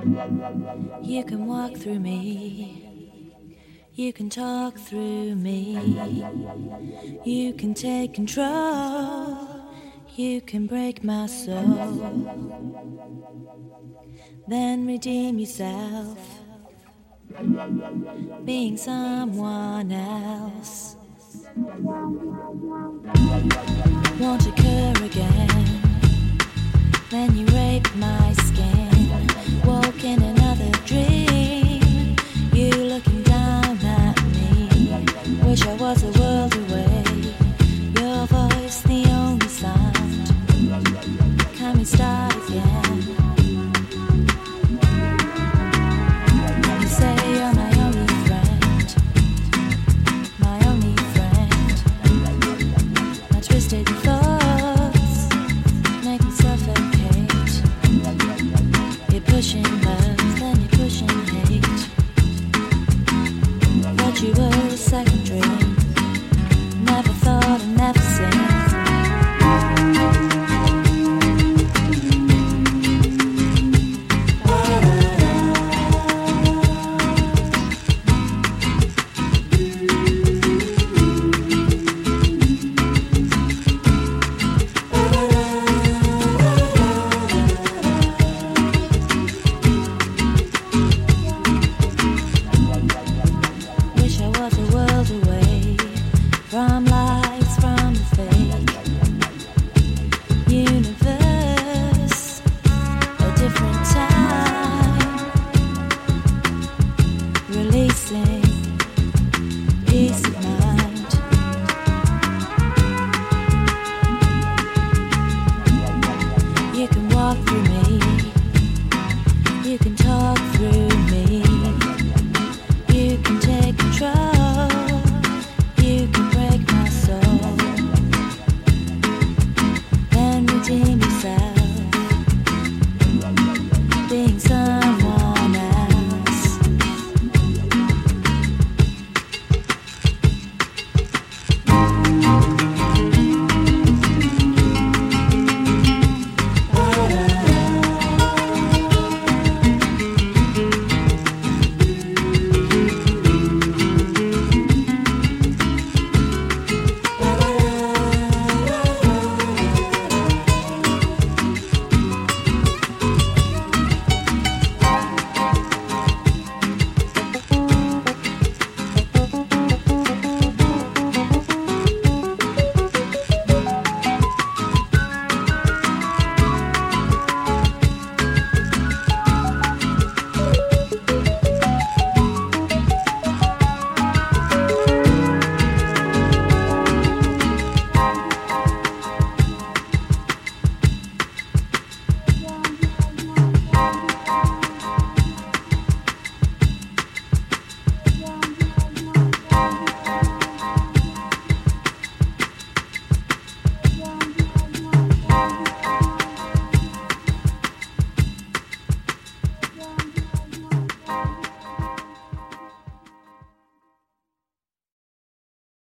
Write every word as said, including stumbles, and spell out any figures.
You can walk through me. You can talk through me. You can take control. You can break my soul. Then redeem yourself, being someone else. Won't occur again. Then you rape my skin. Woke in another dream. You looking down at me. Wish I was a world away. Your voice the only sound. Can we start again? You say you're my only friend. My only friend. My twisted thoughts make me suffocate. You're pushing love, then you're pushing hate. Thought you were a second dream. Never thought and never seen. From lights, from the fake universe, a different time, releasing peace of mind. You can walk through me, you can talk through